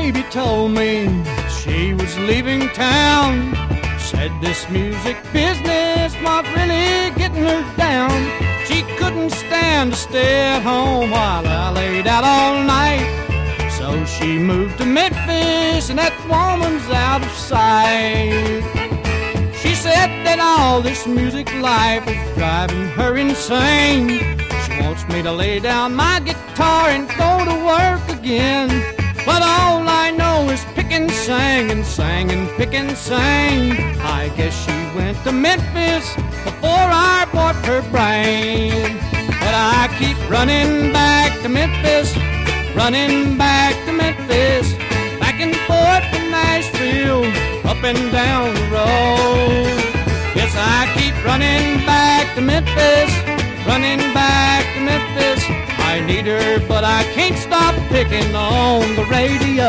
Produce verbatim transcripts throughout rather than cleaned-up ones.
baby told me she was leaving town. Said this music business was really getting her down. She couldn't stand to stay at home while I laid out all night. So she moved to Memphis and that woman's out of sight. She said that all this music life is driving her insane. She wants me to lay down my guitar and go to work again. But all I know is pick and sing and sing and pick and sing. I guess she went to Memphis before I bought her brain. But I keep running back to Memphis, running back to Memphis, back and forth to Nashville, up and down the road. Yes, I keep running back to Memphis, running back to Memphis. I need her, but I can't stop picking on the radio.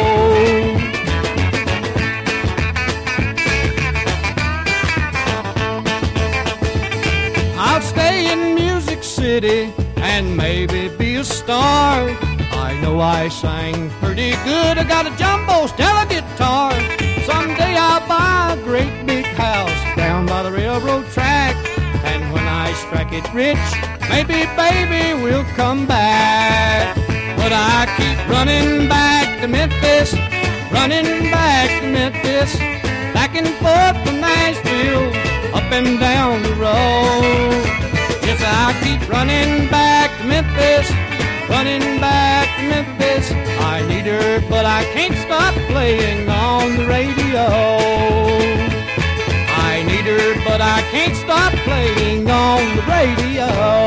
I'll stay in Music City and maybe be a star. I know I sang pretty good. I got a jumbo Stella guitar. Someday I'll buy a great big house down by the railroad track. And when I strike it rich, maybe baby will come back. But I keep running back to Memphis, running back to Memphis, back and forth to Nashville, up and down the road. Yes, I keep running back to Memphis, running back to Memphis. I need her, but I can't stop playing on the radio. I need her, but I can't stop playing on the radio.